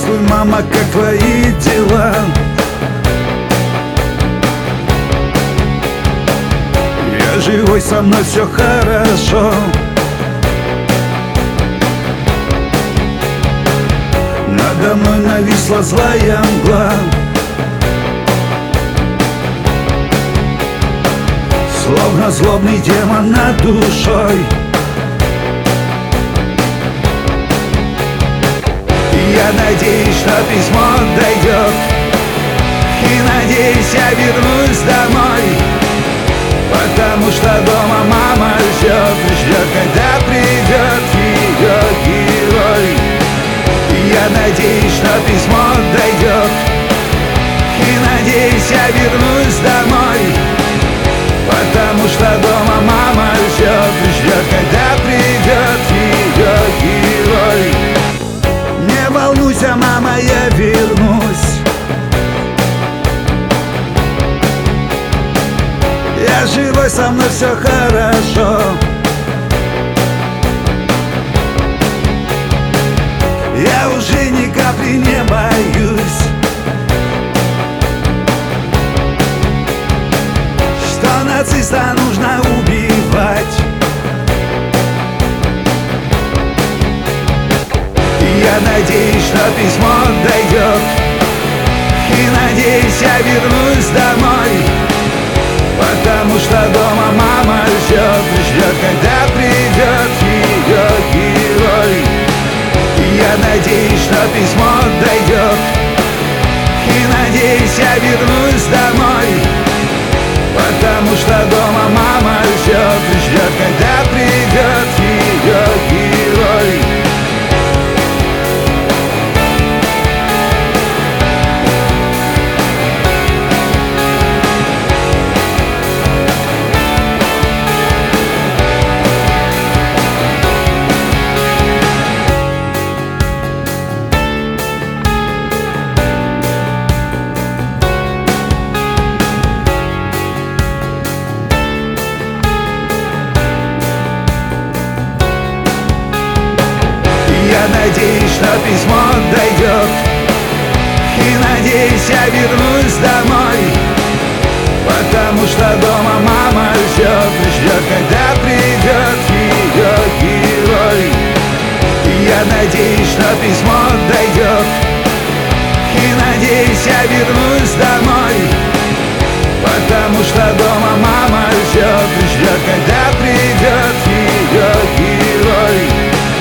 Здравствуй, мама, как твои дела? Я живой, со мной все хорошо. Надо мной нависла злая мгла, словно злобный демон над душой. Я надеюсь, что письмо дойдет, и надеюсь, я вернусь домой, потому что дома мама ждет, когда придет ее герой. Я надеюсь, что письмо дойдет, и надеюсь, я вернусь домой, потому что дома мама ждет, когда придет ее герой. Не волнуйся, мама, я вернусь. Я живой, со мной все хорошо. Я уже ни капли не боюсь, что нациста нужно убивать. Я надеюсь, что письмо дойдет, и надеюсь, я вернусь домой, потому что дома мама ждет, когда придет ее герой. Я надеюсь, что письмо дойдет, и надеюсь, я вернусь домой, потому что дома мама ждет, когда придет ее герой. Я надеюсь, что письмо дойдет, и надеюсь, я вернусь домой, потому что дома мама ждет, когда придет ее герой. Я надеюсь, что письмо дойдет, и надеюсь, я вернусь домой, потому что дома мама ждет, когда придет ее герой.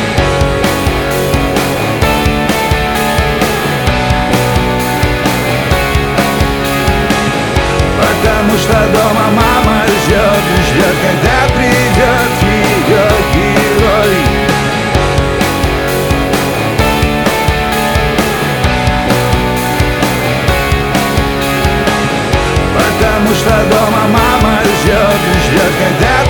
Потому что дома мама ждет, когда придет ее герой. Потому что дома мама ждет, когда